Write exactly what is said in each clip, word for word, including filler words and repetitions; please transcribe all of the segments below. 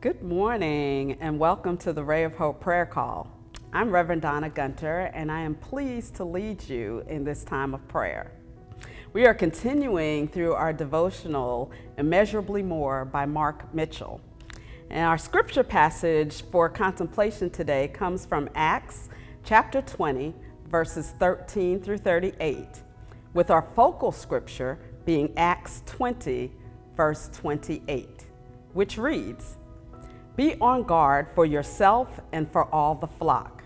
Good morning and welcome to the Ray of Hope prayer call. I'm Reverend Donna Gunter and I am pleased to lead you in this time of prayer. We are continuing through our devotional Immeasurably More by Mark Mitchell. And our scripture passage for contemplation today comes from Acts chapter twenty, verses thirteen through thirty-eight, with our focal scripture being Acts twenty, verse twenty-eight, which reads, "Be on guard for yourself and for all the flock,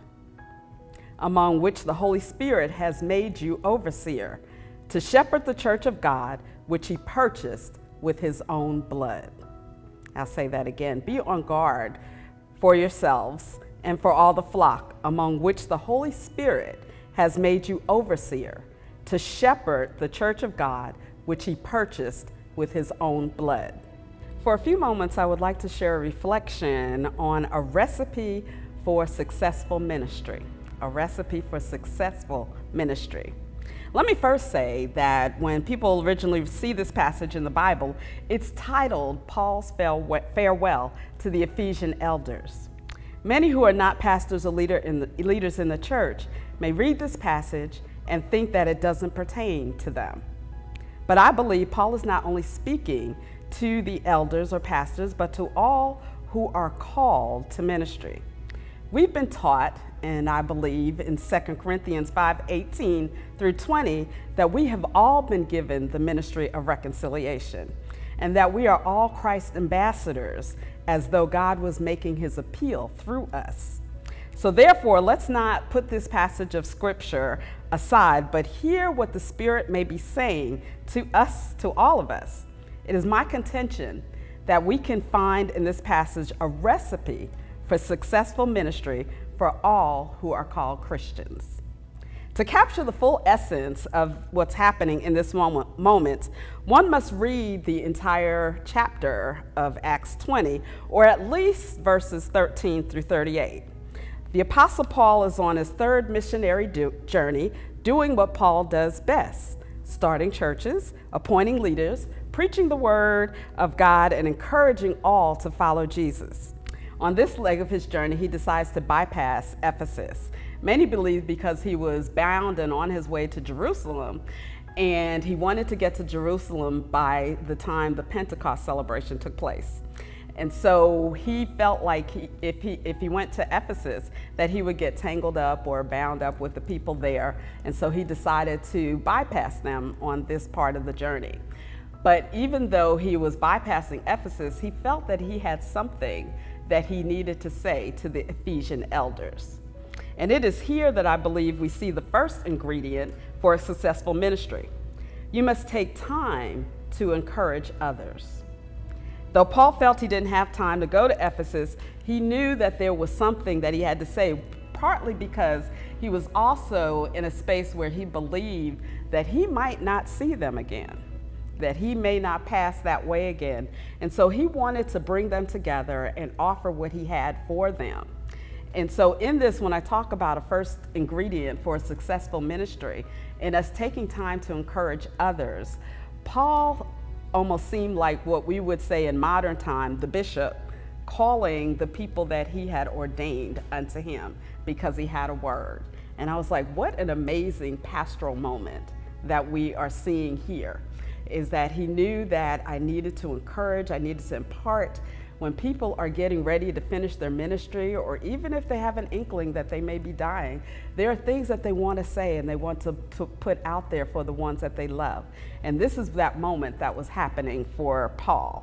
among which the Holy Spirit has made you overseer, to shepherd the church of God, which he purchased with his own blood." I'll say that again. Be on guard for yourselves and for all the flock, among which the Holy Spirit has made you overseer, to shepherd the church of God, which he purchased with his own blood. For a few moments, I would like to share a reflection on a recipe for successful ministry. A recipe for successful ministry. Let me first say that when people originally see this passage in the Bible, it's titled Paul's Farewell to the Ephesian Elders. Many who are not pastors or leader in the, leaders in the church may read this passage and think that it doesn't pertain to them. But I believe Paul is not only speaking to the elders or pastors, but to all who are called to ministry. We've been taught, and I believe in Second Corinthians five eighteen through twenty, that we have all been given the ministry of reconciliation, and that we are all Christ's ambassadors, as though God was making his appeal through us. So therefore, let's not put this passage of scripture aside, but hear what the Spirit may be saying to us, to all of us. It is my contention that we can find in this passage a recipe for successful ministry for all who are called Christians. To capture the full essence of what's happening in this moment, moment, one must read the entire chapter of Acts twenty, or at least verses thirteen through thirty-eight. The Apostle Paul is on his third missionary do- journey, doing what Paul does best: starting churches, appointing leaders, preaching the word of God, and encouraging all to follow Jesus. On this leg of his journey, he decides to bypass Ephesus. Many believe because he was bound and on his way to Jerusalem, and he wanted to get to Jerusalem by the time the Pentecost celebration took place. And so he felt like he, if he if he went to Ephesus, that he would get tangled up or bound up with the people there. And so he decided to bypass them on this part of the journey. But even though he was bypassing Ephesus, he felt that he had something that he needed to say to the Ephesian elders. And it is here that I believe we see the first ingredient for a successful ministry. You must take time to encourage others. Though Paul felt he didn't have time to go to Ephesus, he knew that there was something that he had to say, partly because he was also in a space where he believed that he might not see them again, that he may not pass that way again. And so he wanted to bring them together and offer what he had for them. And so in this, when I talk about a first ingredient for a successful ministry and us taking time to encourage others, Paul almost seemed like what we would say in modern time, the bishop calling the people that he had ordained unto him because he had a word. And I was like, what an amazing pastoral moment that we are seeing here, is that he knew that I needed to encourage, I needed to impart when people are getting ready to finish their ministry, or even if they have an inkling that they may be dying, there are things that they want to say and they want to, to put out there for the ones that they love. And this is that moment that was happening for Paul.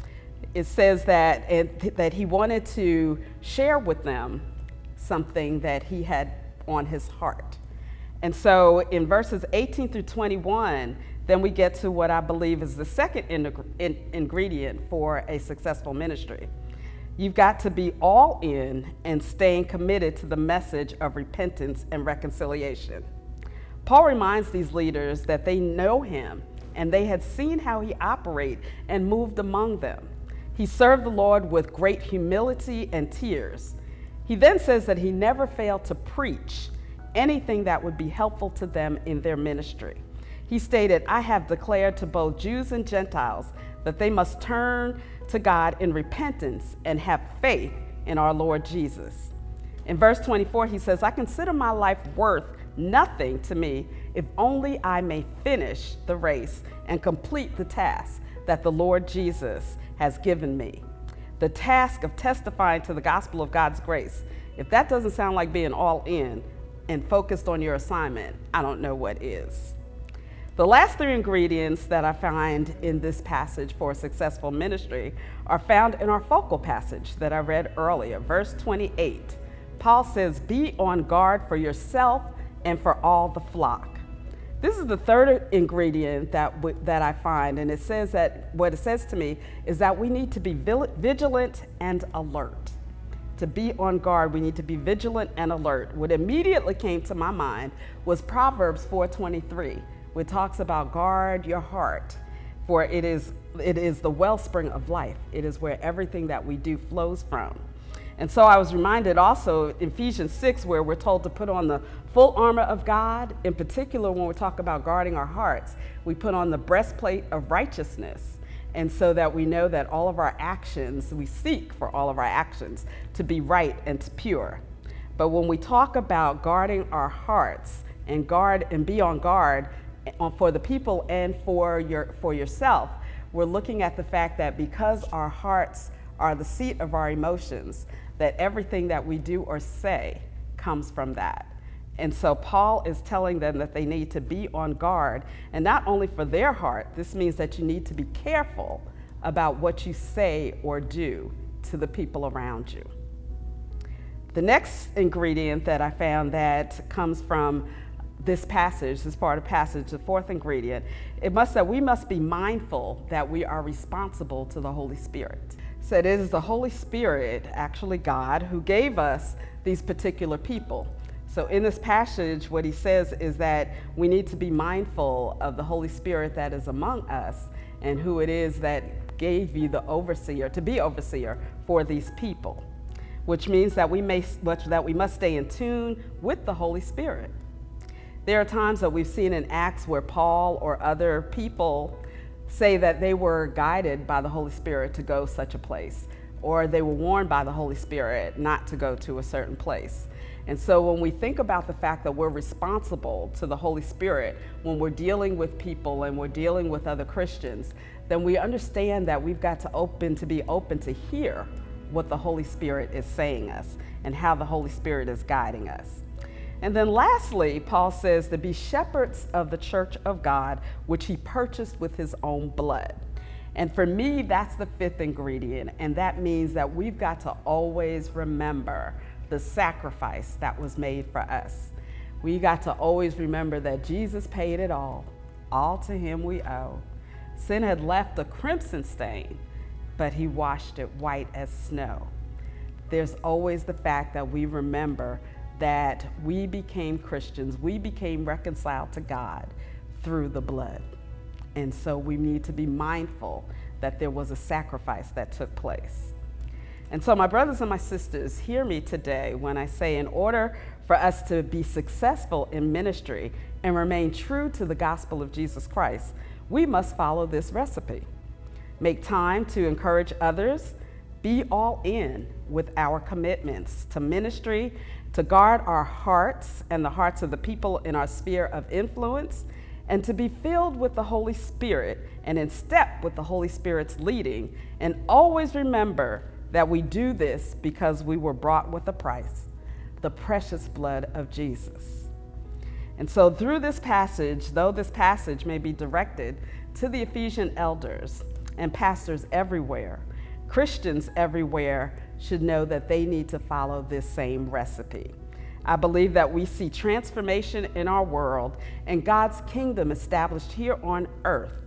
It says that, it, that he wanted to share with them something that he had on his heart. And so in verses eighteen through twenty-one, then we get to what I believe is the second in, in, ingredient for a successful ministry. You've got to be all in and staying committed to the message of repentance and reconciliation. Paul reminds these leaders that they know him and they had seen how he operated and moved among them. He served the Lord with great humility and tears. He then says that he never failed to preach anything that would be helpful to them in their ministry. He stated, "I have declared to both Jews and Gentiles that they must turn to God in repentance and have faith in our Lord Jesus." In verse twenty-four, he says, "I consider my life worth nothing to me if only I may finish the race and complete the task that the Lord Jesus has given me." The task of testifying to the gospel of God's grace. If that doesn't sound like being all in and focused on your assignment, I don't know what is. The last three ingredients that I find in this passage for a successful ministry are found in our focal passage that I read earlier, verse twenty-eight. Paul says, "Be on guard for yourself and for all the flock." This is the third ingredient that, w- that I find, and it says that, what it says to me is that we need to be vigilant and alert. To be on guard, we need to be vigilant and alert. What immediately came to my mind was Proverbs four twenty-three, which talks about guard your heart, for it is, it is the wellspring of life. It is where everything that we do flows from. And so I was reminded also in Ephesians six, where we're told to put on the full armor of God. In particular, when we talk about guarding our hearts, we put on the breastplate of righteousness. And so that we know that all of our actions, we seek for all of our actions to be right and to pure. But when we talk about guarding our hearts and guard and be on guard for the people and for your for yourself, we're looking at the fact that because our hearts are the seat of our emotions, that everything that we do or say comes from that. And so Paul is telling them that they need to be on guard, and not only for their heart. This means that you need to be careful about what you say or do to the people around you. The next ingredient that I found that comes from this passage, this part of the passage, the fourth ingredient, it must that we must be mindful that we are responsible to the Holy Spirit. So it is the Holy Spirit, actually God, who gave us these particular people. So in this passage, what he says is that we need to be mindful of the Holy Spirit that is among us and who it is that gave you the overseer, to be overseer for these people, which means that we, may, that we must stay in tune with the Holy Spirit. There are times that we've seen in Acts where Paul or other people say that they were guided by the Holy Spirit to go such a place, or they were warned by the Holy Spirit not to go to a certain place. And so when we think about the fact that we're responsible to the Holy Spirit when we're dealing with people and we're dealing with other Christians, then we understand that we've got to open to be open to hear what the Holy Spirit is saying us and how the Holy Spirit is guiding us. And then lastly, Paul says to be shepherds of the church of God, which he purchased with his own blood. And for me, that's the fifth ingredient. And that means that we've got to always remember the sacrifice that was made for us. We got to always remember that Jesus paid it all. All to him we owe. Sin had left a crimson stain, but he washed it white as snow. There's always the fact that we remember that we became Christians, we became reconciled to God through the blood. And so we need to be mindful that there was a sacrifice that took place. And so my brothers and my sisters, hear me today when I say in order for us to be successful in ministry and remain true to the gospel of Jesus Christ, we must follow this recipe. Make time to encourage others, be all in with our commitments to ministry, to guard our hearts and the hearts of the people in our sphere of influence, and to be filled with the Holy Spirit and in step with the Holy Spirit's leading. And always remember that we do this because we were bought with a price, the precious blood of Jesus. And so through this passage, though this passage may be directed to the Ephesian elders and pastors everywhere, Christians everywhere should know that they need to follow this same recipe. I believe that we see transformation in our world and God's kingdom established here on earth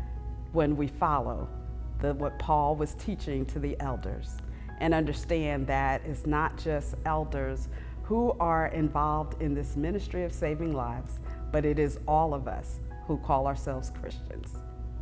when we follow the, what Paul was teaching to the elders and understand that it's not just elders who are involved in this ministry of saving lives, but it is all of us who call ourselves Christians.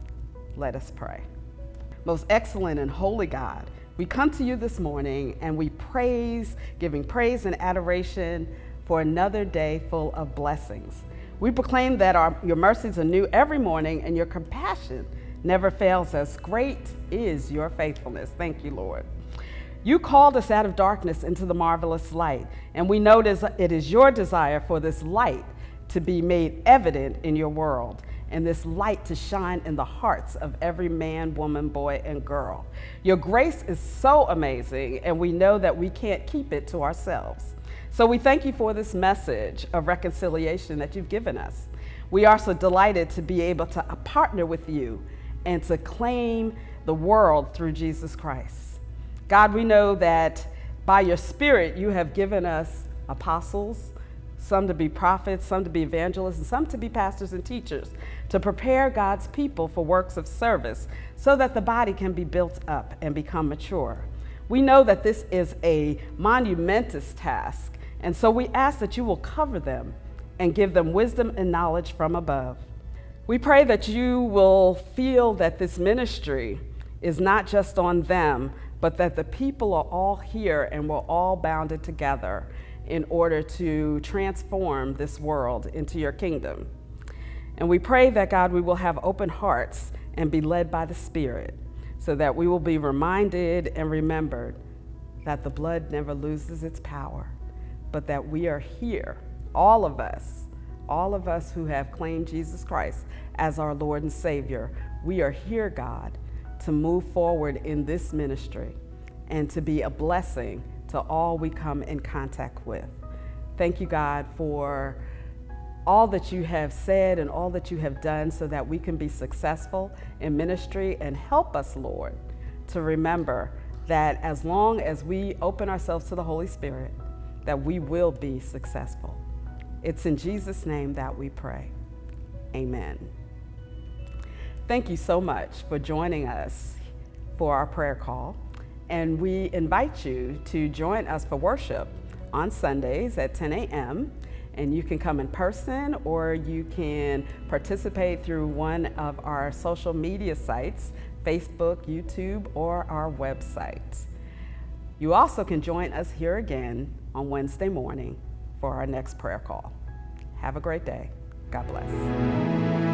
Let us pray. Most excellent and holy God, we come to you this morning and we praise, giving praise and adoration for another day full of blessings. We proclaim that our, your mercies are new every morning and your compassion never fails us. Great is your faithfulness. Thank you, Lord. You called us out of darkness into the marvelous light, and we know it is your desire for this light to be made evident in your world, and this light to shine in the hearts of every man, woman, boy, and girl. Your grace is so amazing, and we know that we can't keep it to ourselves. So we thank you for this message of reconciliation that you've given us. We are so delighted to be able to partner with you and to claim the world through Jesus Christ. God, we know that by your Spirit, you have given us apostles, some to be prophets, some to be evangelists, and some to be pastors and teachers, to prepare God's people for works of service so that the body can be built up and become mature. We know that this is a monumentous task, and so we ask that you will cover them and give them wisdom and knowledge from above. We pray that you will feel that this ministry is not just on them, but that the people are all here and we're all bounded together in order to transform this world into your kingdom. And we pray that, God, we will have open hearts and be led by the Spirit so that we will be reminded and remembered that the blood never loses its power, but that we are here, all of us, all of us who have claimed Jesus Christ as our Lord and Savior. We are here, God, to move forward in this ministry and to be a blessing to all we come in contact with. Thank you, God, for all that you have said and all that you have done so that we can be successful in ministry, and help us, Lord, to remember that as long as we open ourselves to the Holy Spirit, that we will be successful. It's in Jesus' name that we pray. Amen. Thank you so much for joining us for our prayer call, and we invite you to join us for worship on Sundays at ten a m and you can come in person or you can participate through one of our social media sites, Facebook, YouTube, or our website. You also can join us here again on Wednesday morning for our next prayer call. Have a great day. God bless.